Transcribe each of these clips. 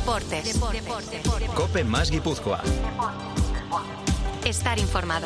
Deportes. COPE más Guipúzcoa. Estar informado.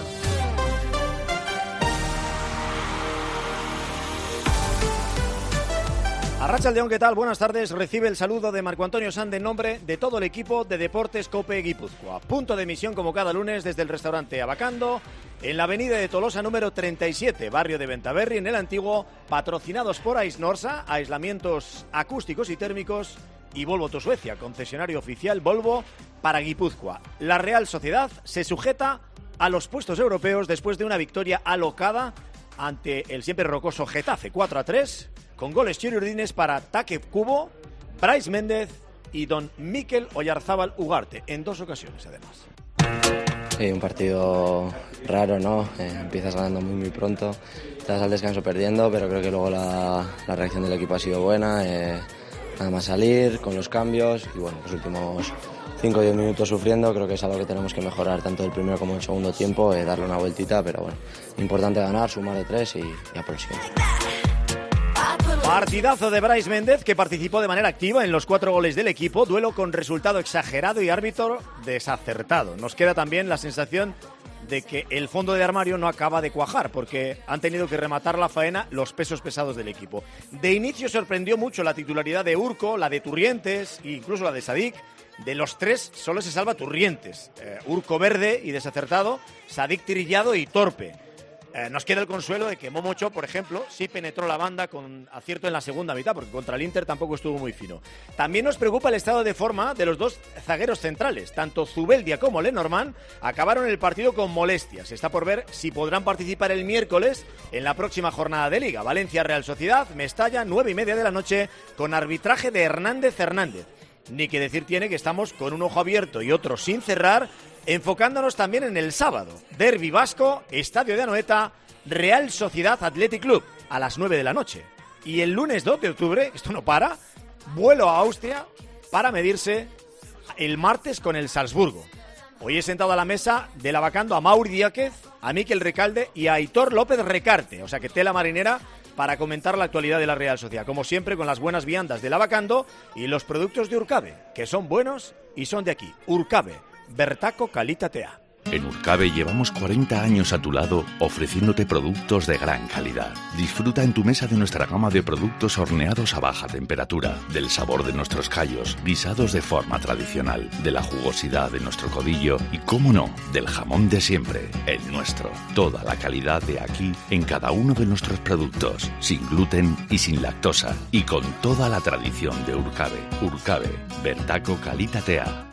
Arratsaldeon, ¿qué tal? Buenas tardes. Recibe el saludo de Marco Antonio Sand en nombre de todo el equipo de Deportes COPE Guipúzcoa. Punto de emisión como cada lunes desde el restaurante Abacando, en la avenida de Tolosa número 37, barrio de Bentaberri, en el antiguo, patrocinados por Aisnorsa, aislamientos acústicos y térmicos, y Volvo To Suecia, concesionario oficial Volvo para Guipúzcoa. La Real Sociedad se sujeta a los puestos europeos después de una victoria alocada ante el siempre rocoso Getafe, 4-3, con goles chirurdines para Take Cubo, Brais Méndez y don Mikel Oyarzábal Ugarte, en dos ocasiones además. Sí, un partido raro, ¿no? Empiezas ganando muy pronto, te das al descanso perdiendo, pero creo que luego la reacción del equipo ha sido buena. Nada más salir, con los cambios, y bueno, los últimos 5 o 10 minutos sufriendo, creo que es algo que tenemos que mejorar tanto el primero como el segundo tiempo, darle una vueltita, pero bueno, importante ganar, sumar de 3 y a por el siguiente. Partidazo de Brais Méndez, que participó de manera activa en los 4 goles del equipo, duelo con resultado exagerado y árbitro desacertado. Nos queda también la sensación de que el fondo de armario no acaba de cuajar, porque han tenido que rematar la faena los pesos pesados del equipo. De inicio sorprendió mucho la titularidad de Urco, la de Turrientes e incluso la de Sadik. De los 3 solo se salva Turrientes. Urco verde y desacertado, Sadik tirillado y torpe. Nos queda el consuelo de que Momocho, por ejemplo, sí penetró la banda con acierto en la segunda mitad, porque contra el Inter tampoco estuvo muy fino. También nos preocupa el estado de forma de los 2 zagueros centrales. Tanto Zubeldia como Lenormand acabaron el partido con molestias. Está por ver si podrán participar el miércoles en la próxima jornada de Liga. Valencia-Real Sociedad, Mestalla, 9:30 de la noche, con arbitraje de Hernández. Ni que decir tiene que estamos con un ojo abierto y otro sin cerrar, enfocándonos también en el sábado. Derbi vasco, Estadio de Anoeta, Real Sociedad Athletic Club, a las 9 de la noche. Y el lunes 2 de octubre, esto no para, vuelo a Austria para medirse el martes con el Salzburgo. Hoy he sentado a la mesa del Abacando a Mauri Díaz, a Mikel Recalde y a Aitor López Recarte, o sea que tela marinera para comentar la actualidad de la Real Sociedad, como siempre con las buenas viandas del Abacando y los productos de Urcabe, que son buenos y son de aquí. Urcabe, Bertaco Kalitatea. En Urcabe llevamos 40 años a tu lado ofreciéndote productos de gran calidad. Disfruta en tu mesa de nuestra gama de productos horneados a baja temperatura, del sabor de nuestros callos, guisados de forma tradicional, de la jugosidad de nuestro codillo y, cómo no, del jamón de siempre, el nuestro. Toda la calidad de aquí en cada uno de nuestros productos, sin gluten y sin lactosa, y con toda la tradición de Urcabe. Urcabe, Bertaco Kalitatea.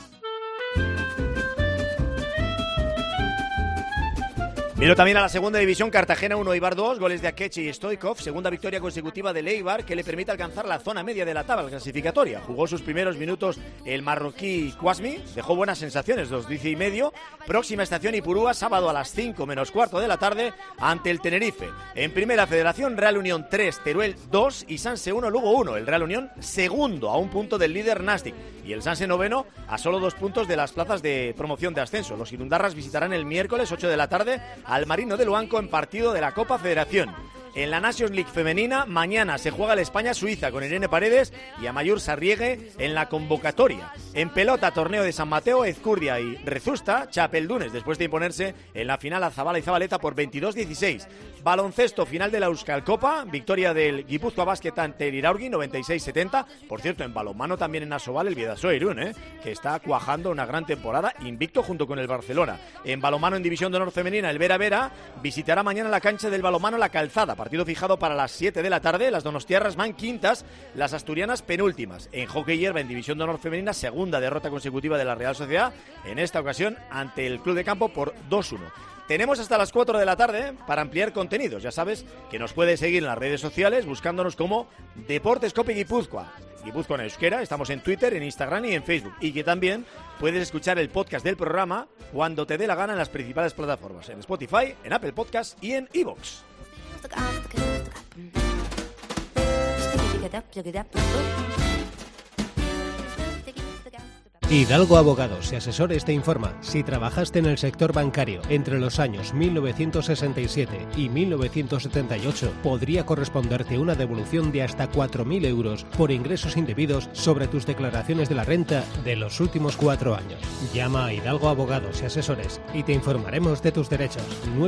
Miro también a la segunda división, Cartagena 1, Eibar 2, goles de Akechi y Stoikov, segunda victoria consecutiva del Eibar que le permite alcanzar la zona media de la tabla clasificatoria. Jugó sus primeros minutos el marroquí Kouasmi, dejó buenas sensaciones, 2:10 Próxima estación Ipurúa, sábado a las 5 menos cuarto de la tarde ante el Tenerife. En Primera Federación, Real Unión 3, Teruel 2 y Sanse 1, Lugo 1. El Real Unión segundo a un punto del líder Nastic y el Sanse noveno a solo 2 puntos de las plazas de promoción de ascenso. Los Irundarras visitarán el miércoles 8 de la tarde al Marino de Luanco en partido de la Copa Federación. En la Nations League femenina, mañana se juega el España-Suiza con Irene Paredes y Amayur Sarriegue en la convocatoria. En pelota, torneo de San Mateo, Ezcurdia y Rezusta, Chapeldunes, después de imponerse en la final a Zabala y Zabaleta por 22-16. Baloncesto, final de la Euskal Copa, victoria del Guipúzcoa Basket ante el Iraurgi, 96-70. Por cierto, en balonmano también en Asobal, el Bidasoa Irún, que está cuajando una gran temporada, invicto junto con el Barcelona. En balonmano en División de Honor Femenina, el Vera Vera visitará mañana la cancha del balonmano La Calzada. Partido fijado para las 7 de la tarde. Las donostiarras van quintas, las asturianas penúltimas. En hockey hierba en División de Honor Femenina, segunda derrota consecutiva de la Real Sociedad, en esta ocasión ante el Club de Campo por 2-1. Tenemos hasta las 4 de la tarde para ampliar contenidos. Ya sabes que nos puedes seguir en las redes sociales buscándonos como Deportes COPE Guipúzcoa. Guipúzcoa en euskera, estamos en Twitter, en Instagram y en Facebook. Y que también puedes escuchar el podcast del programa cuando te dé la gana en las principales plataformas. En Spotify, en Apple Podcast y en iVoox. Hidalgo Abogados y Asesores te informa. Si trabajaste en el sector bancario entre los años 1967 y 1978, podría corresponderte una devolución de hasta 4.000 euros por ingresos indebidos sobre tus declaraciones de la renta de los últimos 4 años. Llama a Hidalgo Abogados y Asesores y te informaremos de tus derechos.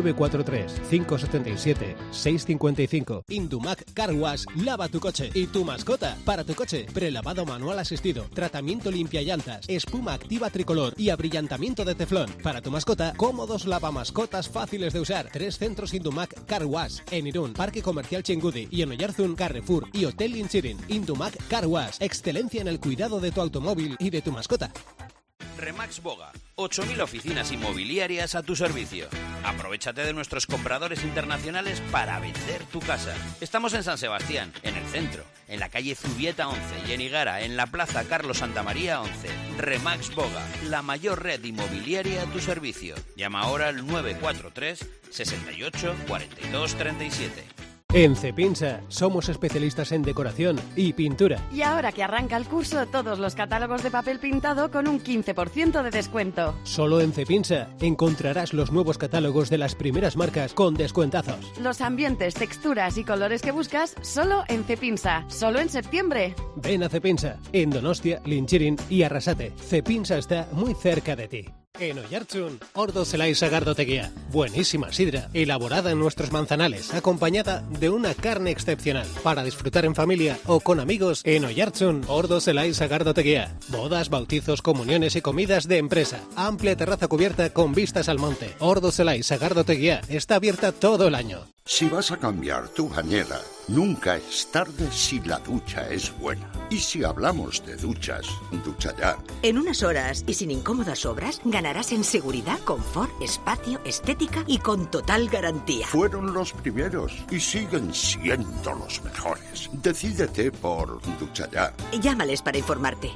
943-577-655. Indumac Car Wash lava tu coche y tu mascota. Para tu coche, prelavado manual asistido, tratamiento limpia llantas, espuma activa tricolor y abrillantamiento de teflón. Para tu mascota, cómodos lavamascotas fáciles de usar. 3 centros Indumac Car Wash en Irún, Parque Comercial Chingudi, y en Oyarzún, Carrefour y Hotel Linchirin. Indumac Car Wash, excelencia en el cuidado de tu automóvil y de tu mascota. Remax Boga, 8.000 oficinas inmobiliarias a tu servicio. Aprovechate de nuestros compradores internacionales para vender tu casa. Estamos en San Sebastián, en el centro, en la calle Zubieta 11 y en Higara, en la plaza Carlos Santamaría 11. Remax Boga, la mayor red inmobiliaria a tu servicio. Llama ahora al 943 68 42 37. En Cepinsa somos especialistas en decoración y pintura. Y ahora que arranca el curso, todos los catálogos de papel pintado con un 15% de descuento. Solo en Cepinsa encontrarás los nuevos catálogos de las primeras marcas con descuentazos. Los ambientes, texturas y colores que buscas, solo en Cepinsa. Solo en septiembre. Ven a Cepinsa, en Donostia, Linchirin y Arrasate. Cepinsa está muy cerca de ti. En Oyarzún, Ordo Zelai Sagardoteguía. Buenísima sidra, elaborada en nuestros manzanales, acompañada de una carne excepcional. Para disfrutar en familia o con amigos, en Oyarzún, Ordo Zelai Sagardoteguía. Bodas, bautizos, comuniones y comidas de empresa. Amplia terraza cubierta con vistas al monte. Ordo Zelai Sagardoteguía está abierta todo el año. Si vas a cambiar tu bañera, nunca es tarde si la ducha es buena. Y si hablamos de duchas, Ducha Ya. En unas horas y sin incómodas obras, ganarás en seguridad, confort, espacio, estética y con total garantía. Fueron los primeros y siguen siendo los mejores. Decídete por Ducha Ya. Llámales para informarte.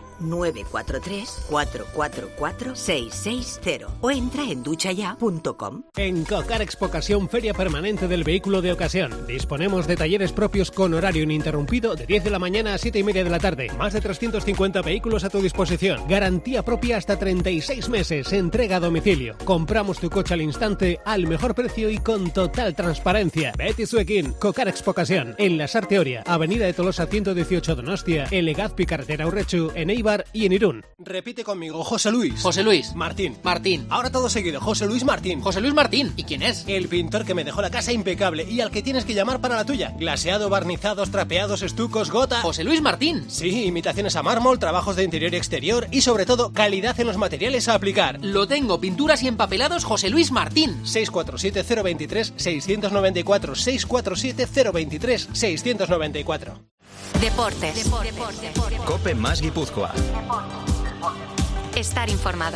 943-444-660 o entra en duchaya.com. En Cocar Expo Ocasión, feria permanente del vehículo de ocasión. Disponemos de talleres propios con horario ininterrumpido de 10 de la mañana a 7 y media de la tarde. Más de 350 vehículos a tu disposición. Garantía propia hasta 36 meses. Entrega a domicilio. Compramos tu coche al instante, al mejor precio y con total transparencia. Betty Suekin, Cocar Expo Ocasión. En la Sarteoria, Avenida de Tolosa 118 Donostia, en Legazpi Carretera Urrechu, en Eibar y en Irún. Repite conmigo, José Luis. José Luis. Martín. Martín. Ahora todo seguido, José Luis Martín. José Luis Martín. ¿Y quién es? El pintor que me dejó la casa impecable y al que tienes que llamar para la tuya. Glaseado, barnizados, trapeados, estucos, gota... José Luis Martín. Sí, imitaciones a mármol, trabajos de interior y exterior y sobre todo calidad en los materiales a aplicar. Lo tengo, pinturas y empapelados José Luis Martín. 647-023-694. 647-023-694. Deportes. Cope más Guipúzcoa. Estar informado.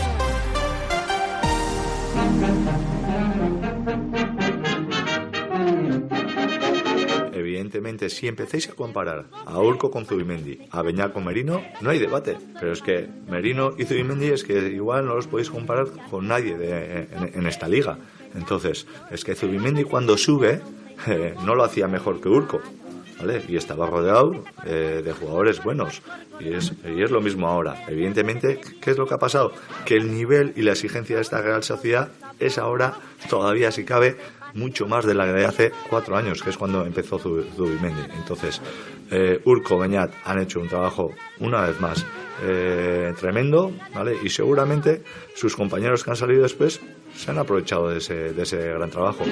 Evidentemente, si empecéis a comparar a Urco con Zubimendi, a Beñat con Merino, no hay debate. Pero es que Merino y Zubimendi es que igual no los podéis comparar con nadie en esta liga. Entonces, es que Zubimendi cuando sube no lo hacía mejor que Urco, ¿vale? Y estaba rodeado de jugadores buenos. Y es lo mismo ahora. Evidentemente, ¿qué es lo que ha pasado? Que el nivel y la exigencia de esta Real Sociedad es ahora, todavía si cabe, mucho más de la de hace 4 años, que es cuando empezó Zubimendi. Entonces, Urco, Beñat han hecho un trabajo, una vez más, tremendo, ¿vale? Y seguramente sus compañeros que han salido después se han aprovechado de ese gran trabajo.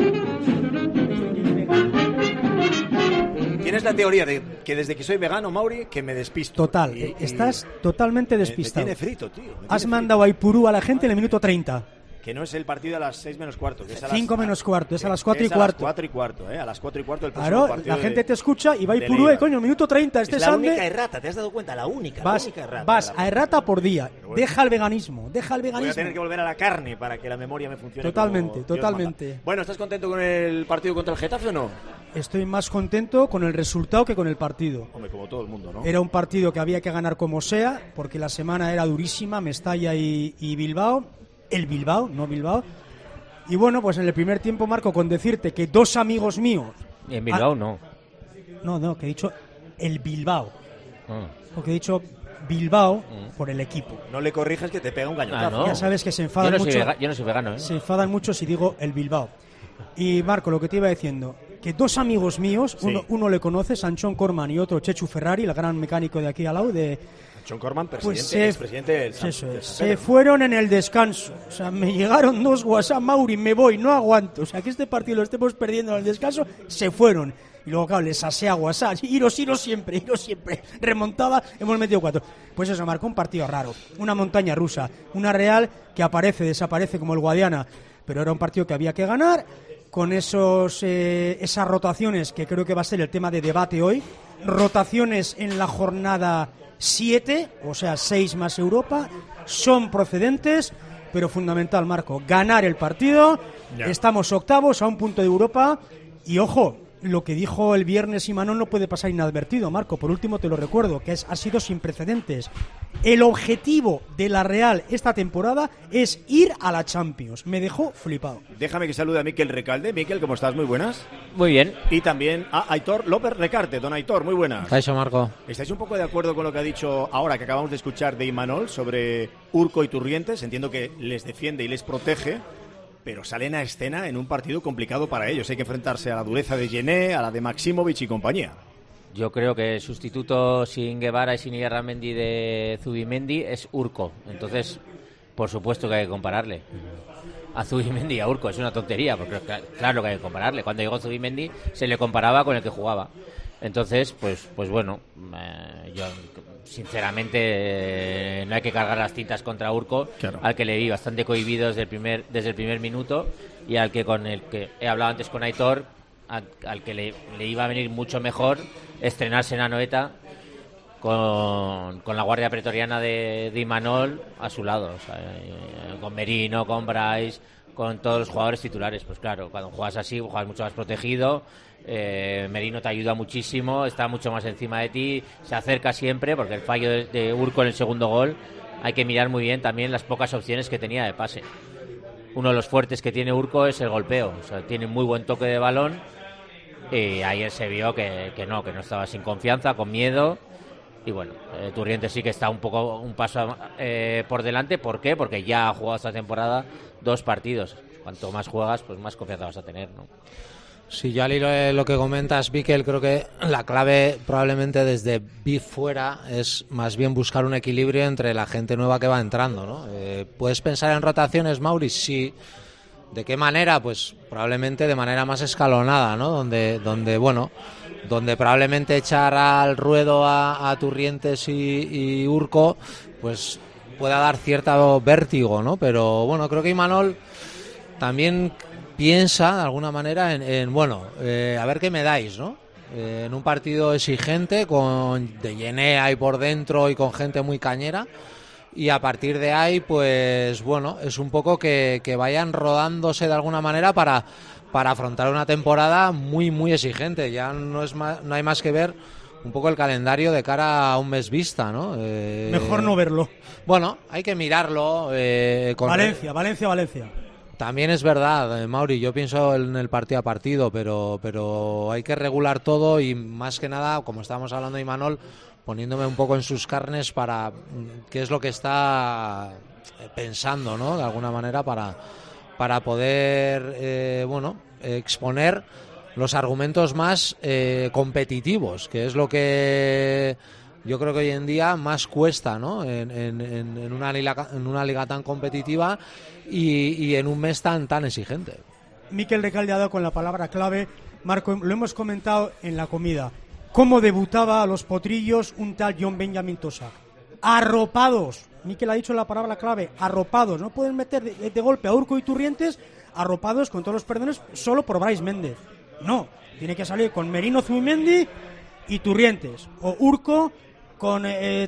Tienes la teoría de que desde que soy vegano, Mauri, que me despisto. Total, estás totalmente despistado. Me tiene frito, tío. Has mandado a Ipurú a la gente en el minuto 30. Que no es el partido a las 6 menos cuarto. Que es a 5 menos cuarto, es a las 4 y cuarto. cuarto. A las 4 y cuarto, a las 4 y cuarto del próximo claro, partido. La gente te escucha y va a Ipurú, coño, minuto 30. Es la única errata, ¿te has dado cuenta? La única errata. Vas a errata por día. Bueno, deja el veganismo, Voy a tener que volver a la carne para que la memoria me funcione. Totalmente. Bueno, ¿estás contento con el partido contra el Getafe o no? Estoy más contento con el resultado que con el partido. Hombre, como todo el mundo, ¿no? Era un partido que había que ganar como sea, porque la semana era durísima, Mestalla y Bilbao. El Bilbao, no Bilbao. Y bueno, pues en el primer tiempo, Marco, con decirte que 2 amigos míos... En Bilbao no. No, que he dicho el Bilbao. Porque he dicho Bilbao por el equipo. No le corrijas que te pega un gañotazo. Ya sabes que se enfadan mucho. Yo no soy vegano, ¿eh? Se enfadan mucho si digo el Bilbao. Y Marco, lo que te iba diciendo, que dos amigos míos, uno le conoce, Sanchón Corman, y otro Chechu Ferrari, el gran mecánico de aquí al lado, de John Corman, expresidente del se fueron en el descanso. O sea, me llegaron 2 WhatsApp, Mauri, me voy, no aguanto. O sea, que este partido lo estemos perdiendo en el descanso, se fueron. Y luego, claro, les asé a WhatsApp, iros siempre. Remontada, hemos metido 4. Pues eso, marcó un partido raro. Una montaña rusa. Una Real que aparece, desaparece como el Guadiana. Pero era un partido que había que ganar. Con esas rotaciones, que creo que va a ser el tema de debate hoy. Rotaciones en la jornada 7, o sea, 6 más Europa, son procedentes, pero fundamental, Marco, ganar el partido. Estamos octavos a un punto de Europa y, ojo, lo que dijo el viernes Imanol no puede pasar inadvertido, Marco. Por último, te lo recuerdo, que ha sido sin precedentes. El objetivo de la Real esta temporada es ir a la Champions. Me dejó flipado. Déjame que salude a Miquel Recalde. Miquel, ¿cómo estás? Muy buenas. Muy bien. Y también a Aitor López Recarte. Don Aitor, muy buenas. Eso, Marco. ¿Estáis un poco de acuerdo con lo que ha dicho ahora que acabamos de escuchar de Imanol sobre Urco y Turrientes? Entiendo que les defiende y les protege, pero salen a escena en un partido complicado para ellos. Hay que enfrentarse a la dureza de Gené, a la de Maximovic y compañía. Yo creo que el sustituto sin Guevara y sin Illarramendi de Zubimendi es Urco. Entonces, por supuesto que hay que compararle a Zubimendi y a Urco. Es una tontería, porque claro que hay que compararle. Cuando llegó Zubimendi se le comparaba con el que jugaba. Entonces, pues bueno, yo sinceramente no hay que cargar las tintas contra Urco, claro, al que le vi bastante cohibido desde el primer minuto, y al que con el que he hablado antes con Aitor, al que le iba a venir mucho mejor estrenarse en Anoeta con la guardia pretoriana de Imanol a su lado, o sea, con Merino, con Bryce, con todos los jugadores titulares. Pues claro, cuando juegas así, juegas mucho más protegido. Merino te ayuda muchísimo, está mucho más encima de ti, se acerca siempre, porque el fallo de Urco en el segundo gol, hay que mirar muy bien también las pocas opciones que tenía de pase. Uno de los fuertes que tiene Urco es el golpeo, o sea, tiene muy buen toque de balón, y ayer se vio que no estaba sin confianza, con miedo. Y bueno, Turrientes sí que está un paso por delante. ¿Por qué? Porque ya ha jugado esta temporada 2 partidos. Cuanto más juegas, pues más confianza vas a tener, ¿no? Sí, yo al hilo de lo que comentas, Miquel, creo que la clave probablemente desde fuera es más bien buscar un equilibrio entre la gente nueva que va entrando, ¿no? ¿Puedes pensar en rotaciones, Mauri? Sí. ¿De qué manera? Pues probablemente de manera más escalonada, ¿no? Donde probablemente echar al ruedo a Turrientes y Urco pues pueda dar cierto vértigo, ¿no? Pero bueno, creo que Imanol también piensa de alguna manera en a ver qué me dais, ¿no? En un partido exigente con de Gené ahí por dentro y con gente muy cañera. Y a partir de ahí, pues bueno, es un poco que vayan rodándose de alguna manera para afrontar una temporada muy, muy exigente. Ya no hay más que ver un poco el calendario de cara a un mes vista, ¿no? Mejor no verlo. Bueno, hay que mirarlo. Valencia. También es verdad, Mauri, yo pienso en el partido a partido, pero hay que regular todo y más que nada, como estábamos hablando de Imanol, poniéndome un poco en sus carnes para qué es lo que está pensando, ¿no? De alguna manera para poder exponer los argumentos más competitivos, que es lo que yo creo que hoy en día más cuesta, ¿no? En una liga tan competitiva y en un mes tan exigente. Miquel Recalde ha dado con la palabra clave. Marco, lo hemos comentado en la comida. ¿Cómo debutaba a los potrillos un tal John Benjamin Tosak? Arropados. Miquel ha dicho la palabra clave, arropados. No pueden meter de golpe a Urco y Turrientes, arropados, con todos los perdones, solo por Brais Méndez. No, tiene que salir con Merino, Zubimendi y Turrientes. O Urco con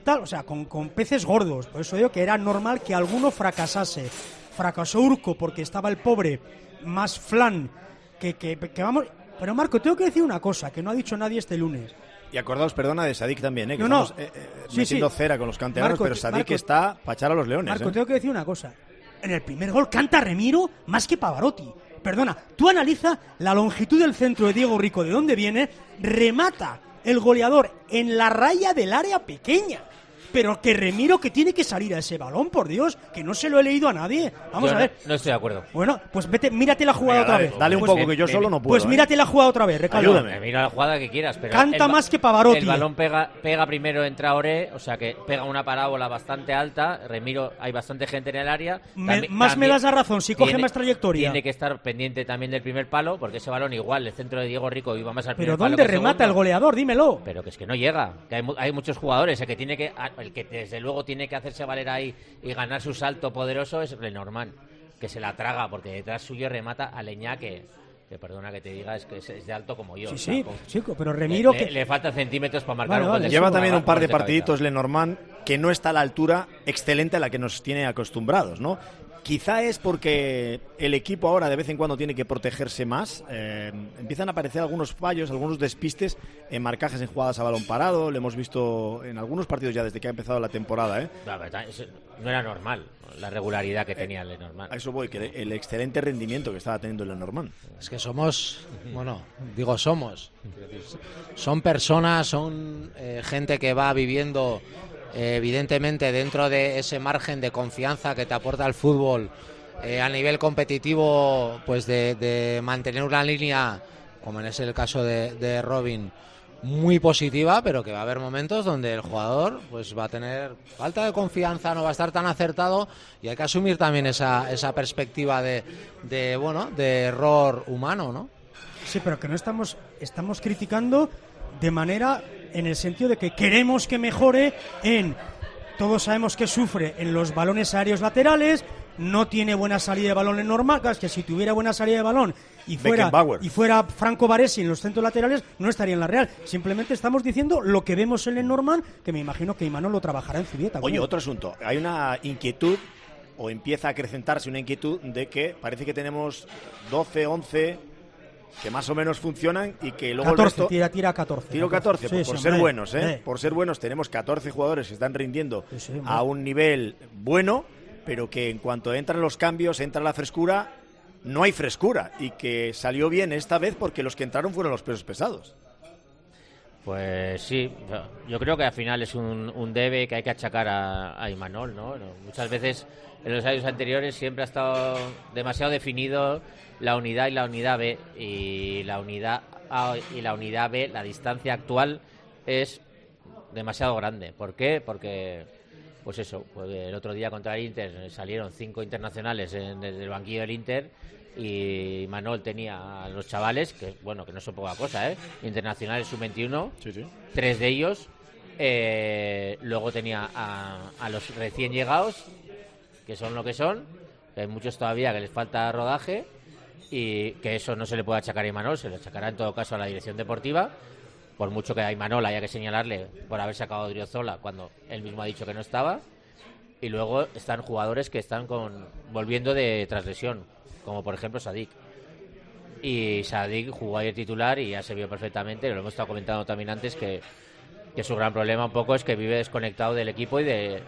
con peces gordos. Por eso digo que era normal que alguno fracasase. Fracasó Urco porque estaba el pobre más flan que vamos. Pero Marco, tengo que decir una cosa que no ha dicho nadie este lunes. Y acordaos, perdona, de Sadik también, que estamos metiendo cera con los canteranos, Marco, pero Sadik está para echar a los leones. Marco, tengo que decir una cosa. En el primer gol canta Remiro más que Pavarotti. Perdona, tú analiza la longitud del centro de Diego Rico, de dónde viene, remata el goleador en la raya del área pequeña. pero que Remiro que tiene que salir a ese balón, por Dios, que no se lo he leído a nadie. Vamos a ver. No estoy de acuerdo. Bueno, pues vete, mírate la jugada otra vez. Dale un poco, que yo solo no puedo. Pues mírate la jugada otra vez, Recalde. Ayúdame. Mira la jugada que quieras, pero canta más que Pavarotti. El balón pega primero en Traoré, o sea que pega una parábola bastante alta. Remiro, hay bastante gente en el área. Más me das la razón, si coge más trayectoria. Tiene que estar pendiente también del primer palo, porque ese balón igual, el centro de Diego Rico iba más al pero primer palo. ¿dónde remata el goleador? Dímelo. Pero que es que no llega, que hay muchos jugadores, el que desde luego tiene que hacerse valer ahí y ganar su salto poderoso es Lenormand, que se la traga, porque detrás suyo remata a Leñá, que perdona que te diga, es que es de alto como yo. Sí, chico, pero Remiro le faltan centímetros para marcar un gol. Lleva también un par de partiditos Lenormand que no está a la altura excelente a la que nos tiene acostumbrados, ¿no? Quizá es porque el equipo ahora de vez en cuando tiene que protegerse más. Empiezan a aparecer algunos fallos, algunos despistes en marcajes en jugadas a balón parado. Lo hemos visto en algunos partidos ya desde que ha empezado la temporada. No era normal la regularidad que tenía el Lenormand. A eso voy, que el excelente rendimiento que estaba teniendo el Lenormand. Es que somos, son personas, son gente que va viviendo evidentemente dentro de ese margen de confianza que te aporta el fútbol a nivel competitivo, pues de mantener una línea, como en ese el caso de Robin, muy positiva, pero que va a haber momentos donde el jugador pues va a tener falta de confianza, no va a estar tan acertado, y hay que asumir también esa perspectiva de error humano, ¿no? Sí, pero que no estamos criticando de manera en el sentido de que queremos que mejore todos sabemos que sufre en los balones aéreos laterales, no tiene buena salida de balón en normal, es que si tuviera buena salida de balón y fuera Franco Baresi en los centros laterales, no estaría en la Real. Simplemente estamos diciendo lo que vemos en Lenormand, que me imagino que Imanol lo trabajará en Zubieta. Oye, otro asunto, hay una inquietud, o empieza a acrecentarse una inquietud de que parece que tenemos 12, 11... que más o menos funcionan y que luego 14, el resto... tira 14. Tiro 14, sí, pues por ser buenos, Por ser buenos tenemos 14 jugadores que están rindiendo a un nivel bueno, pero que en cuanto entran los cambios, entra la frescura, no hay frescura, y que salió bien esta vez porque los que entraron fueron los pesos pesados. Pues sí, yo creo que al final es un debe que hay que achacar a Imanol, ¿no? Muchas veces en los años anteriores siempre ha estado demasiado definido la unidad y la unidad B, y la unidad A y la unidad B, la distancia actual es demasiado grande. ¿Por qué? Porque pues el otro día contra el Inter salieron 5 internacionales desde el banquillo del Inter, y Imanol tenía a los chavales, que no son poca cosa, internacionales sub-21, sí. 3 de ellos, luego tenía a los recién llegados, que son lo que son, que hay muchos todavía que les falta rodaje, y que eso no se le puede achacar a Imanol, se le achacará en todo caso a la dirección deportiva, por mucho que a Imanol haya que señalarle por haber sacado a Odriozola cuando él mismo ha dicho que no estaba. Y luego están jugadores que están volviendo de transgresión, como por ejemplo Sadik. Y Sadik jugó ayer titular y ya se vio perfectamente, lo hemos estado comentando también antes, que su gran problema un poco es que vive desconectado del equipo y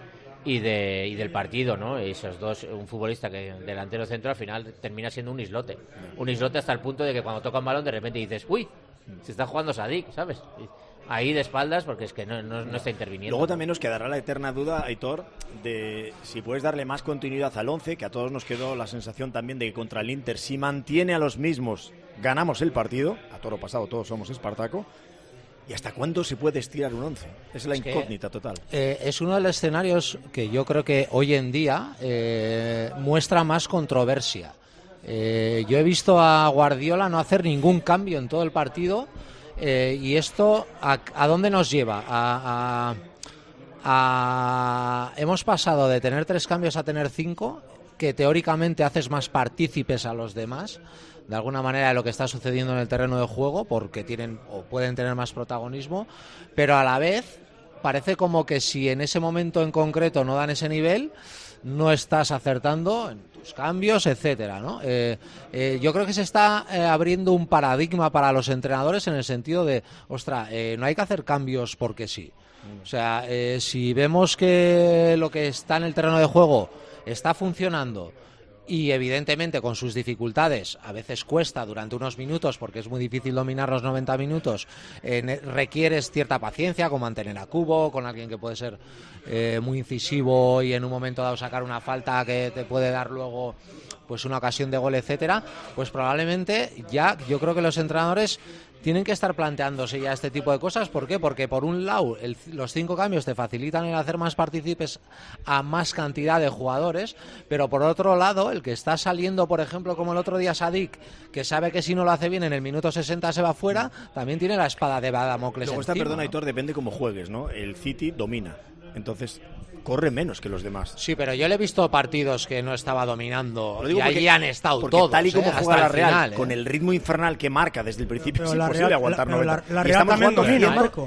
del partido, ¿no? Y esos dos, un futbolista que delantero centro, al final termina siendo un islote hasta el punto de que cuando toca un balón de repente dices, uy, se está jugando Sadik, ¿sabes? Ahí de espaldas, porque es que no está interviniendo. Luego también nos quedará la eterna duda, Aitor, de si puedes darle más continuidad al 11, que a todos nos quedó la sensación también de que contra el Inter, si mantiene a los mismos, ganamos el partido. A toro pasado todos somos Espartaco. ¿Y hasta cuándo se puede estirar un 11? Es la incógnita total. Es uno de los escenarios que yo creo que hoy en día muestra más controversia. Yo he visto a Guardiola no hacer ningún cambio en todo el partido, y esto ¿a dónde nos lleva? Hemos pasado de tener 3 cambios a tener 5, que teóricamente haces más partícipes a los demás de alguna manera de lo que está sucediendo en el terreno de juego, porque tienen o pueden tener más protagonismo, pero a la vez parece como que si en ese momento en concreto no dan ese nivel, no estás acertando en tus cambios, etcétera, ¿no? Yo creo que se está abriendo un paradigma para los entrenadores en el sentido de, no hay que hacer cambios porque sí. O sea, si vemos que lo que está en el terreno de juego está funcionando y evidentemente con sus dificultades, a veces cuesta durante unos minutos porque es muy difícil dominar los 90 minutos, requieres cierta paciencia con mantener a Cubo, con alguien que puede ser muy incisivo y en un momento dado sacar una falta que te puede dar luego pues una ocasión de gol, etcétera. Pues probablemente ya yo creo que los entrenadores tienen que estar planteándose ya este tipo de cosas. ¿Por qué? Porque por un lado los 5 cambios te facilitan el hacer más partícipes a más cantidad de jugadores, pero por otro lado el que está saliendo, por ejemplo, como el otro día Sadik, que sabe que si no lo hace bien en el minuto 60 se va fuera, también tiene la espada de Damocles Luego encima, perdona, ¿no? Aitor, depende cómo juegues, ¿no? El City domina, entonces corre menos que los demás. Sí, pero yo le he visto partidos que no estaba dominando y porque, ahí han estado porque todos. Tal y como juega la Real, final, con el ritmo infernal que marca desde el principio, pero es la imposible Real, aguantar pero 90. la Real también domina, Marco.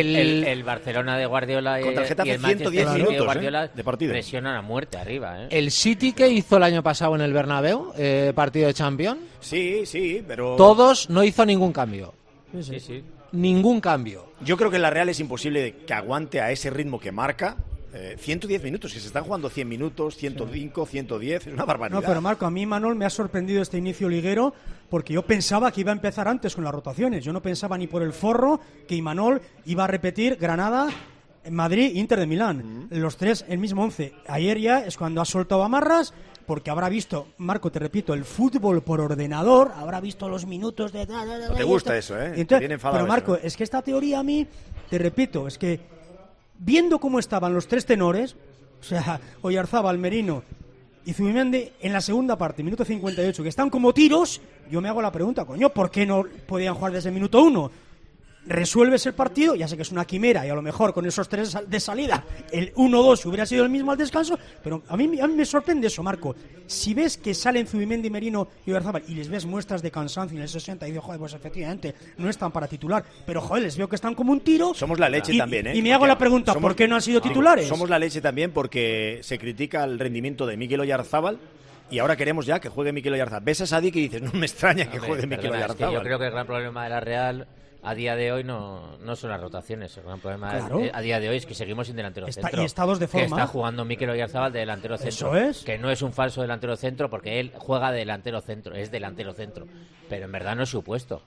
El Barcelona de Guardiola Contra el Getafe, y el Manchester 110 City minutos, de Guardiola de partido. presionan a muerte arriba. El City que hizo el año pasado en el Bernabéu, partido de Champions, Sí, pero... todos no hizo ningún cambio. Sí. Ningún cambio. Yo creo que la Real es imposible que aguante a ese ritmo que marca. 110 minutos, que se están jugando 100 minutos, 105, 110, es una barbaridad. No, pero Marco, a mí Manol me ha sorprendido este inicio liguero porque yo pensaba que iba a empezar antes con las rotaciones. Yo no pensaba ni por el forro que Imanol iba a repetir Granada, Madrid, Inter de Milán. Los tres el mismo 11. Ayer ya es cuando ha soltado amarras porque habrá visto, Marco, te repito, el fútbol por ordenador, habrá visto los minutos de... No te gusta eso, ¿eh? Entonces, Bien enfadado pero Marco, eso, ¿no? es que esta teoría a mí, te repito, es que viendo cómo estaban los tres tenores, o sea, Oyarzábal, Merino y Zubimendi en la segunda parte, minuto 58, que están como tiros, yo me hago la pregunta, coño, ¿por qué no podían jugar desde el minuto 1? Resuelves el partido, ya sé que es una quimera y a lo mejor con esos tres de salida el 1-2 hubiera sido el mismo al descanso, pero a mí me sorprende eso, Marco. Si ves que salen Zubimendi, Merino y Oyarzábal y les ves muestras de cansancio en el 60 y digo, joder, pues efectivamente no están para titular, pero joder, les veo que están como un tiro. Somos la leche también, ¿eh? Y me hago la pregunta, ¿por qué no han sido titulares? Somos la leche también porque se critica el rendimiento de Mikel Oyarzábal y ahora queremos ya que juegue Mikel Oyarzábal. Ves a Sadik y dices, no me extraña que juegue Mikel Oyarzábal. Yo creo que el gran problema de la Real a día de hoy no son las rotaciones. El gran problema a día de hoy es que seguimos sin delantero centro. Y estados de forma. Que está jugando Mikel Oyarzábal de delantero centro. Eso es. Que no es un falso delantero centro porque él juega de delantero centro, es delantero centro. Pero en verdad no es su puesto.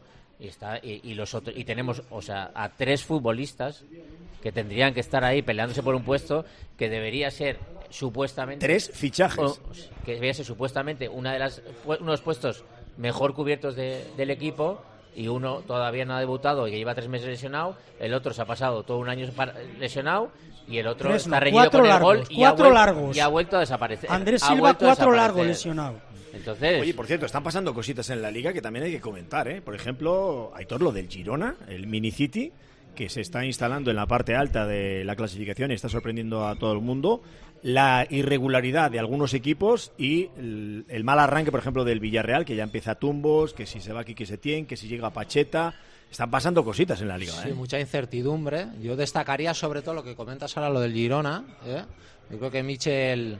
Y tenemos, o sea, a 3 futbolistas que tendrían que estar ahí peleándose por un puesto que debería ser supuestamente 3 fichajes. Que debería ser supuestamente unos puestos mejor cubiertos del equipo. Y uno todavía no ha debutado y que lleva 3 meses lesionado, el otro se ha pasado todo un año lesionado y el otro está reñido con el gol y ha vuelto a desaparecer. Andrés Silva 4 largos lesionado. Entonces, oye, por cierto, están pasando cositas en la Liga que también hay que comentar, ¿eh? Por ejemplo, Aitor, lo del Girona, el Mini City, que se está instalando en la parte alta de la clasificación y está sorprendiendo a todo el mundo. La irregularidad de algunos equipos y el mal arranque, por ejemplo, del Villarreal, que ya empieza tumbos, que si se va Quique Setién, que si llega Pacheta. Están pasando cositas en la Liga. Sí, mucha incertidumbre. Yo destacaría sobre todo lo que comentas ahora, lo del Girona. Yo creo que Michel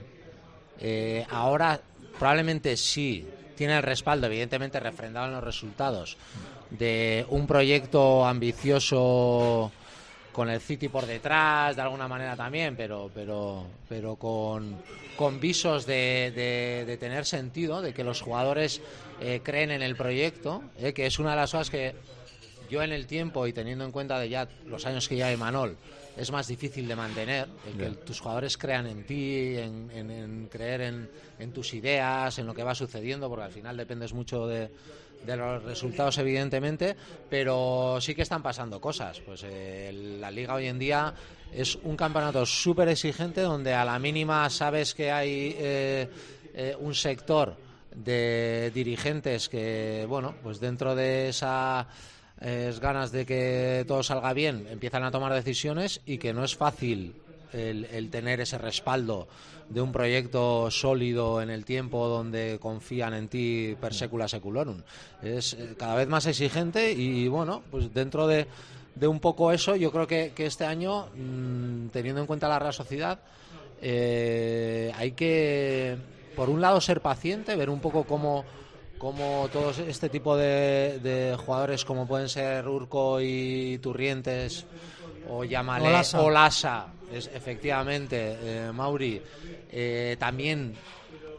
ahora probablemente sí tiene el respaldo, evidentemente refrendado en los resultados, de un proyecto ambicioso con el City por detrás, de alguna manera también, pero con visos de tener sentido, de que los jugadores creen en el proyecto, que es una de las cosas que yo en el tiempo y teniendo en cuenta de ya los años que lleva Imanol, es más difícil de mantener, que tus jugadores crean en ti, en creer en tus ideas, en lo que va sucediendo, porque al final dependes mucho de los resultados, evidentemente, pero sí que están pasando cosas. Pues la Liga hoy en día es un campeonato súper exigente donde a la mínima sabes que hay un sector de dirigentes que, bueno, pues dentro de esas ganas de que todo salga bien empiezan a tomar decisiones y que no es fácil el tener ese respaldo de un proyecto sólido en el tiempo donde confían en ti per secula seculorum. Es cada vez más exigente y bueno, pues dentro de un poco eso, yo creo que este año, teniendo en cuenta la Real Sociedad, hay que, por un lado, ser paciente, ver un poco cómo todo este tipo de jugadores como pueden ser Urco y Turrientes o Yamalé o Lasa, efectivamente, Mauri, también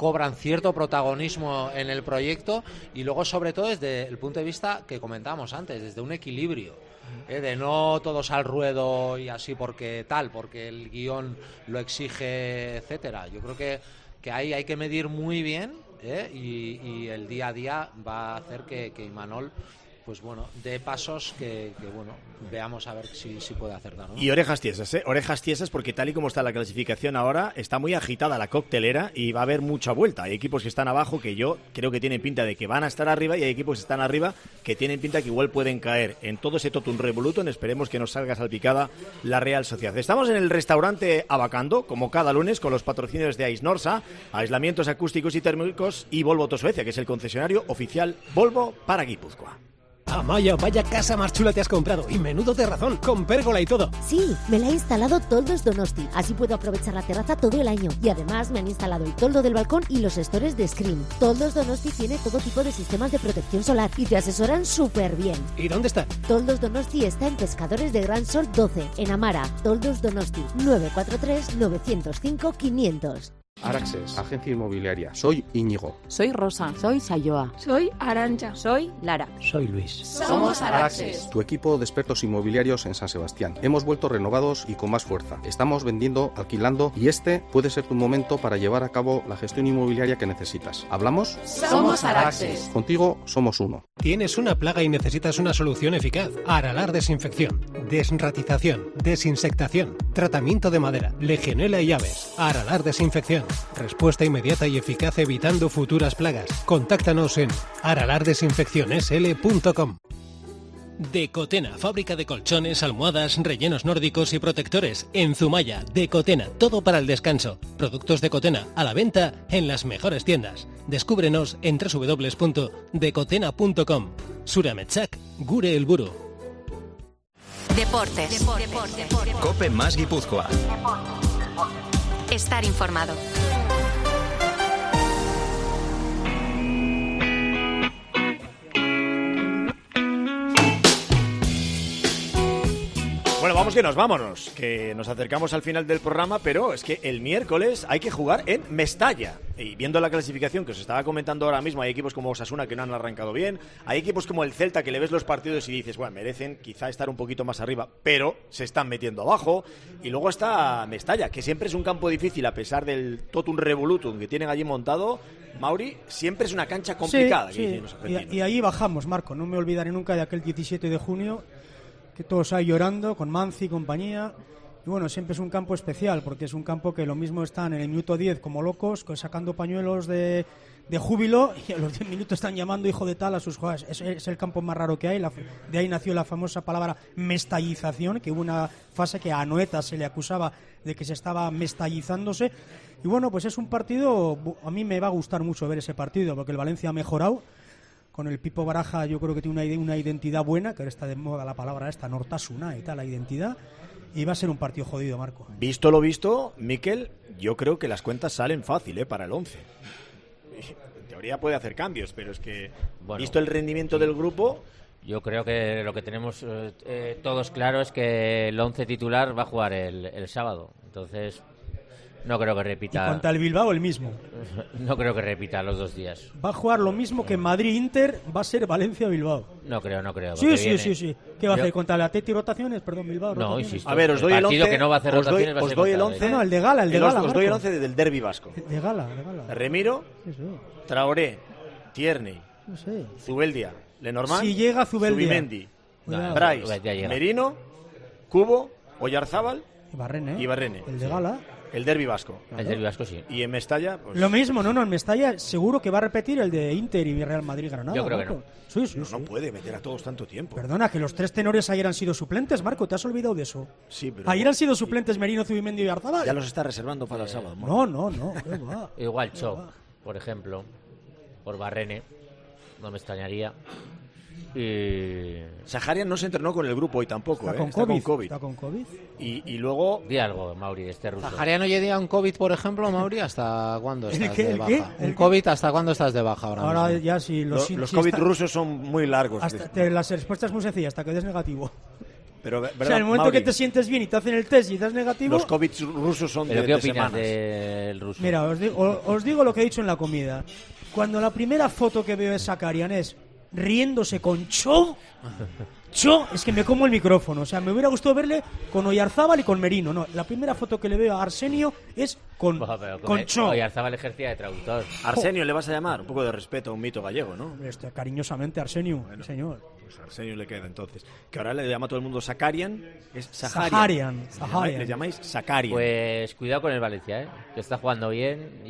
cobran cierto protagonismo en el proyecto, y luego sobre todo desde el punto de vista que comentábamos antes, desde un equilibrio, de no todos al ruedo y así porque el guión lo exige, etcétera. Yo creo que ahí hay que medir muy bien, y el día a día va a hacer que Imanol pues bueno, dé pasos que bueno, veamos a ver si puede acertar, ¿no? Y orejas tiesas, porque tal y como está la clasificación ahora, está muy agitada la coctelera y va a haber mucha vuelta. Hay equipos que están abajo que yo creo que tienen pinta de que van a estar arriba, y hay equipos que están arriba que tienen pinta que igual pueden caer. En todo ese totum revolutum esperemos que nos salga salpicada la Real Sociedad. Estamos en el restaurante Abacando, como cada lunes, con los patrocinios de Aisnorsa, aislamientos acústicos y térmicos, y Volvo Tosuecia, que es el concesionario oficial Volvo para Guipúzcoa. Amaya, vaya casa más chula te has comprado, y menudo terrazón, con pérgola y todo. Sí, me la ha instalado Toldos Donosti, así puedo aprovechar la terraza todo el año. Y además me han instalado el toldo del balcón y los stores de Screen. Toldos Donosti tiene todo tipo de sistemas de protección solar y te asesoran súper bien. ¿Y dónde está? Toldos Donosti está en Pescadores de Gran Sol 12, en Amara. Toldos Donosti, 943-905-500. Araxes, agencia inmobiliaria. Soy Íñigo. Soy Rosa. Soy Sayoa. Soy Arancha. Soy Lara. Soy Luis. Somos Araxes. Tu equipo de expertos inmobiliarios en San Sebastián. Hemos vuelto renovados y con más fuerza. Estamos vendiendo, alquilando, y este puede ser tu momento para llevar a cabo la gestión inmobiliaria que necesitas. ¿Hablamos? Somos Araxes. Contigo somos uno. ¿Tienes una plaga y necesitas una solución eficaz? Aralar Desinfección, desratización, desinsectación, tratamiento de madera, legionela y aves. Aralar Desinfección. Respuesta inmediata y eficaz evitando futuras plagas. Contáctanos en aralardesinfeccionsl.com. Decotena, fábrica de colchones, almohadas, rellenos nórdicos y protectores. En Zumaya, Decotena, todo para el descanso. Productos Decotena, a la venta en las mejores tiendas. Descúbrenos en www.decotena.com. Surametsak, gure helburu. Deportes. Cope más Guipúzcoa. Estar informado. Bueno, vámonos, que nos acercamos al final del programa, pero es que el miércoles hay que jugar en Mestalla. Y viendo la clasificación que os estaba comentando ahora mismo, hay equipos como Osasuna que no han arrancado bien, hay equipos como el Celta que le ves los partidos y dices, bueno, merecen quizá estar un poquito más arriba, pero se están metiendo abajo. Y luego está Mestalla, que siempre es un campo difícil a pesar del totum revolutum que tienen allí montado. Mauri, siempre es una cancha complicada. Sí. Y ahí bajamos, Marco, no me olvidaré nunca de aquel 17 de junio, que todos ahí llorando, con Manzi y compañía. Y bueno, siempre es un campo especial, porque es un campo que lo mismo están en el minuto 10 como locos, sacando pañuelos de júbilo, y a los 10 minutos están llamando hijo de tal a sus jugadores. Es el campo más raro que hay. De ahí nació la famosa palabra mestallización, que hubo una fase que a Anoeta se le acusaba de que se estaba mestallizándose. Y bueno, pues es un partido, a mí me va a gustar mucho ver ese partido, porque el Valencia ha mejorado. Con el Pipo Baraja yo creo que tiene una identidad buena, que ahora está de moda la palabra esta, Nortasuna y tal, la identidad, y va a ser un partido jodido, Marco. Visto lo visto, Mikel, yo creo que las cuentas salen fácil para el 11. En teoría puede hacer cambios, pero es que, bueno, visto el rendimiento del grupo... Yo creo que lo que tenemos todos claro es que el 11 titular va a jugar el sábado, entonces... No creo que repita. Y contra el Bilbao el mismo. No creo que repita los 2 días. Va a jugar lo mismo que Madrid-Inter, va a ser Valencia-Bilbao. No creo. Sí. ¿Qué va a hacer contra el Atleti rotaciones? Perdón, Bilbao. No, insisto. A ver, os doy el 11. Que no va a hacer rotaciones, os doy el 11. No, el de Gala, Os doy el 11 del derbi vasco. De Gala. Remiro, Traoré, Tierney, Zubeldia, Lenormand, si llega Zubeldia, Zubimendi, Brais, Merino, Cubo, Oyarzábal y Barrene. El de Gala. El derbi vasco. El derbi vasco, sí. Y en Mestalla, pues... Lo mismo, en Mestalla seguro que va a repetir el de Inter y Real Madrid-Granada. Yo creo que no. Sí. No puede meter a todos tanto tiempo. Perdona, que los 3 tenores ayer han sido suplentes, Marco, ¿te has olvidado de eso? Sí, pero... Ayer han sido suplentes Merino, Zubimendi y Oyarzábal. Ya los está reservando para el sábado. No. Igual Chop, por ejemplo, por Barrene, no me extrañaría. Y... Saharian no se entrenó con el grupo hoy tampoco, está con COVID. Está con COVID. Y luego... Di algo, Mauri, ruso. ¿Saharian no llega un COVID, por ejemplo, Mauri? ¿Hasta cuándo estás de baja? ¿El COVID, ¿hasta cuándo estás de baja ahora mismo? Ya sí. Los COVID rusos son muy largos. Las respuestas muy sencillas, hasta que des negativo. Pero, o sea, el momento Mauri, que te sientes bien y te hacen el test y das negativo... Los COVID rusos son ¿Pero de qué opinas semanas. del ruso? Mira, os digo lo que he dicho en la comida. Cuando la primera foto que veo de Zakarian es riéndose con Cho, es que me como el micrófono. O sea, me hubiera gustado verle con Oyarzábal y con Merino. No, la primera foto que le veo a Arsenio es con Cho. Oyarzábal ejercía de traductor. Arsenio le vas a llamar, un poco de respeto a un mito gallego, ¿no? Cariñosamente Arsenio, bueno, señor. Pues a Arsenio le queda entonces. Que ahora le llama a todo el mundo Zakarian, es Zaharian. Le llamáis Zakarian. Pues cuidado con el Valencia, que está jugando bien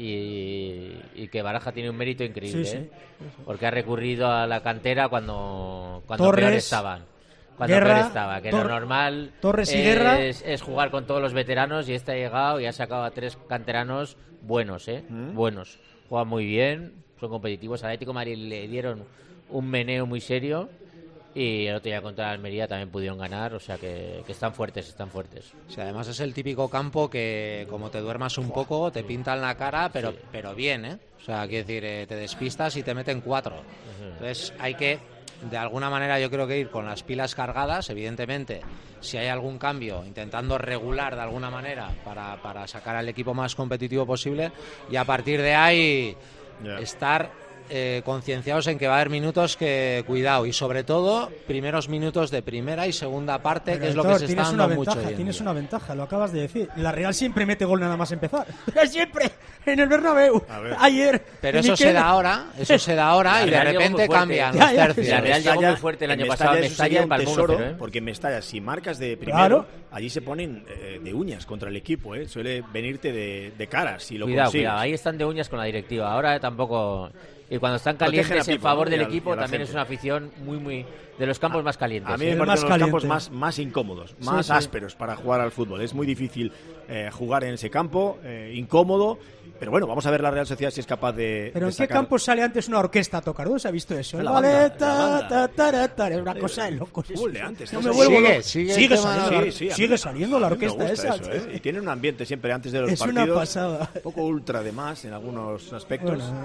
y que Baraja tiene un mérito increíble, Sí. porque ha recurrido a la cantera cuando Torres, peor estaban. Cuando Guerra, peor estaba, que lo normal Torres y Guerra es jugar con todos los veteranos, y este ha llegado y ha sacado a 3 canteranos buenos, buenos. Juegan muy bien, son competitivos. Al Atlético de Madrid le dieron un meneo muy serio y el otro día contra Almería también pudieron ganar, o sea que están fuertes. Sí, además es el típico campo que como te duermas un poco te pintan la cara, pero bien, ¿eh? O sea, quiero decir, te despistas y te meten 4. Entonces hay que, de alguna manera, yo creo que ir con las pilas cargadas, evidentemente. Si hay algún cambio, intentando regular de alguna manera para sacar al equipo más competitivo posible, y a partir de ahí estar concienciados en que va a haber minutos que, cuidado, y sobre todo primeros minutos de primera y segunda parte, que es lo que se está dando mucho hoy en Tienes día. una ventaja, lo acabas de decir. La Real siempre mete gol nada más empezar. Siempre, en el Bernabéu. Ayer. Pero eso se da ahora, y de repente cambian los tercios. La Real llegó muy fuerte el año pasado. Mestalla en un tesoro, 1-0, porque en Mestalla, si marcas de primero, Claro. allí se ponen de uñas contra el equipo, suele venirte de cara si lo Cuidado, consigues. ahí están de uñas con la directiva. Ahora tampoco. Y cuando están Protegen calientes a en Pipo, favor ¿no? del y a equipo, la también gente. es una afición muy de los campos más calientes. A mí me el parecen más los campos caliente. más incómodos, más ásperos para jugar al fútbol. Es muy difícil jugar en ese campo, incómodo. Pero bueno, vamos a ver la Real Sociedad si es capaz de. Pero de ¿en qué sacar- campo sale antes una orquesta a tocar? ¿Dónde se ha visto eso? En El la banda, ballet, en la banda. es una cosa de locos. Fútbol de antes, No ¿no? me vuelvo Sigue, loco. sigue Sigue el tema, saliendo, Sí, a sigue mí- saliendo la a mí me orquesta gusta esa. eso, Y tiene un ambiente siempre antes de los Es partidos. una pasada. Un poco ultra de más en algunos aspectos. Bueno,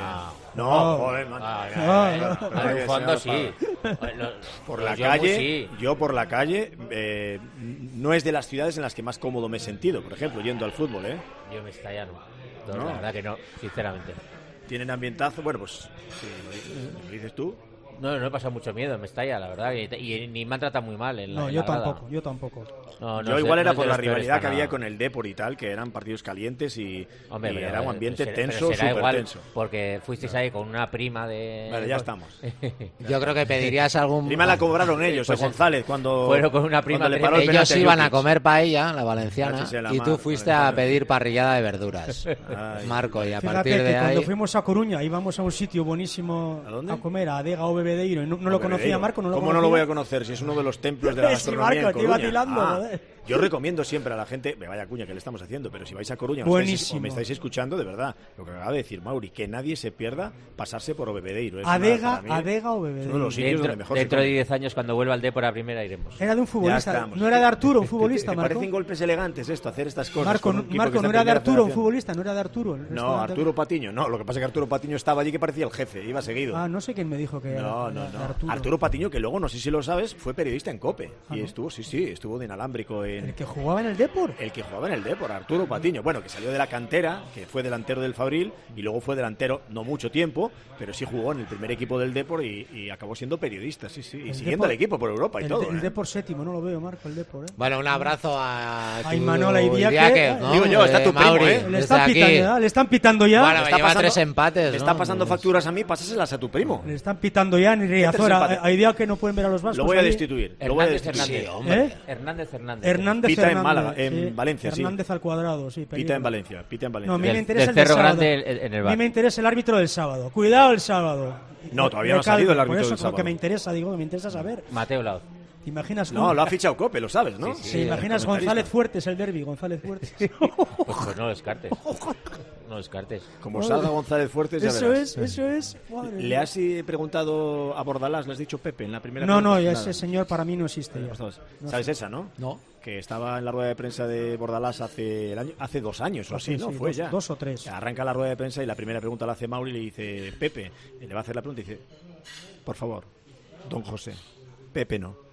no, joder, man. En el fondo sí. Por la Los Yomus calle, sí. yo por la calle, no es de las ciudades en las que más cómodo me he sentido, por ejemplo, yendo al fútbol, Yo me estalla no. ¿No? La verdad que no, sinceramente. Tienen ambientazo, bueno, pues, si lo dices tú. No he pasado mucho miedo en Mestalla, la verdad, y ni me han tratado muy mal en la No, en yo la grada. tampoco, yo tampoco. No, Yo es igual de- era es de por la los peores rivalidad que para había nada. con el Depor y tal, que eran partidos calientes y Hombre, era un ambiente pero tenso, será súper igual, tenso. porque fuisteis ahí con una prima de... Vale, ya estamos. Yo creo que pedirías algún... Prima la cobraron ellos, Pues González, cuando... fueron con una prima cuando le paró el Ellos penalti a iban a Jokic. comer paella, la valenciana, Gracias a la y tú mar, fuiste valenciana. a pedir parrillada de verduras, Ay. Marco, y a Fíjate partir que de cuando ahí... fuimos a Coruña íbamos a un sitio buenísimo ¿A dónde? comer, a Adega o Bebedeiro, y no lo conocía Marco, no lo ¿Cómo conocía. no lo voy a conocer si es uno de los templos de la Sí, gastronomía Marco, en te iba Coruña? tirando, joder. Yo recomiendo siempre a la gente, me vaya cuña que le estamos haciendo, pero si vais a Coruña o Buenísimo. me estáis escuchando, de verdad, lo que acaba de decir Mauri, que nadie se pierda pasarse por Obebedeiro. Es Adega, para mí, Adega o uno de Bebedeiro. los sitios donde mejor se Dentro de come. 10 años, cuando vuelva al Depor a primera, iremos. Era de un futbolista, Ya estamos. no era de Arturo, un futbolista, ¿Te Marco. parecen golpes elegantes esto, hacer estas cosas? Marco, con un equipo que Marco está no en era de primera Arturo, un federación? futbolista, no era de Arturo. No, Arturo Patiño, no. Lo que pasa es que Arturo Patiño estaba allí que parecía el jefe, iba seguido. Ah, no sé quién me dijo que No, era no, de no. Arturo. Arturo Patiño, que luego, no sé si lo sabes, fue periodista en COPE. Ah, Y ¿no? estuvo, sí, estuvo de inalámbrico en... ¿El que jugaba en el Depor? El que jugaba en el Depor, Arturo Patiño. Bueno, que salió de la cantera, que fue delantero del Fabril y luego fue delantero no mucho tiempo, pero sí jugó en el primer equipo del Depor y acabó siendo periodista, sí. Y El siguiendo Depor- al equipo por Europa y el, todo. El ¿eh? Depor séptimo, no lo veo, Marco, el Depor. Bueno, un abrazo a tu Imanol Idiáquez, Idiáquez, ¿no? Digo yo, está tu primo, Mauri, ¿eh? Le desde están aquí. pitando ya, le están pitando ya. Bueno, Me está lleva pasando- 3 empates, Me ¿no? está pasando facturas a mí, pásaselas a tu primo. Le están pitando ya en Riazora. empate. Hay días que no pueden ver a los vascos. Lo voy a ahí. destituir. Lo voy a Hernández, destituir. Hernández. hombre. Hernández. Hernández Pita en Hernández, Málaga, en Valencia, sí. Hernández al cuadrado, sí. Pita peligro. en Valencia, pita en Valencia. No, a mí me Del- interesa del el del Cerro sábado. Grande en el A bar. mí me interesa el árbitro del sábado. Cuidado el sábado. No, todavía no ha salido el árbitro Por eso, del sábado. Lo que me interesa, digo, que me interesa saber. Mateo Laoz. ¿Te imaginas? No, lo ha fichado Cope, lo sabes, ¿no? ¿Te imaginas González Fuertes, el derbi? González Fuertes. Pues no lo descartes. No lo descartes. Como salga González Fuertes, ya Eso verás. es. Madre ¿Le mía. has preguntado a Bordalás, le has dicho Pepe en la primera No, pregunta? ya Nada. ese señor para mí no existe ya. No ¿Sabes sé. esa, no? No. Que estaba en la rueda de prensa de Bordalás hace 2 años o así, ¿no? Sí, Fue dos- ya. 2 o 3. Arranca la rueda de prensa y la primera pregunta la hace Mauri y le dice Pepe. Y le va a hacer la pregunta y dice, por favor, don José, Pepe no,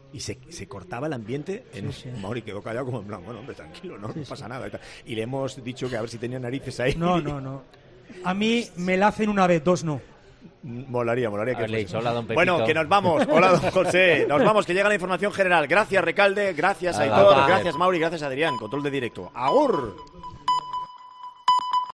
y se cortaba el ambiente. Mauri quedó callado como en plan, bueno, hombre, tranquilo, no pasa nada. Y le hemos dicho que a ver si tenía narices ahí. No. A mí me la hacen una vez, 2 no. Molaría que le dicho, hola, don Pepito. Bueno, que nos vamos. Hola, don José. Nos vamos, que llega la información general. Gracias, Recalde. Gracias, Aitor. Gracias, Mauri. Gracias, Adrián. Control de directo. ¡Agur!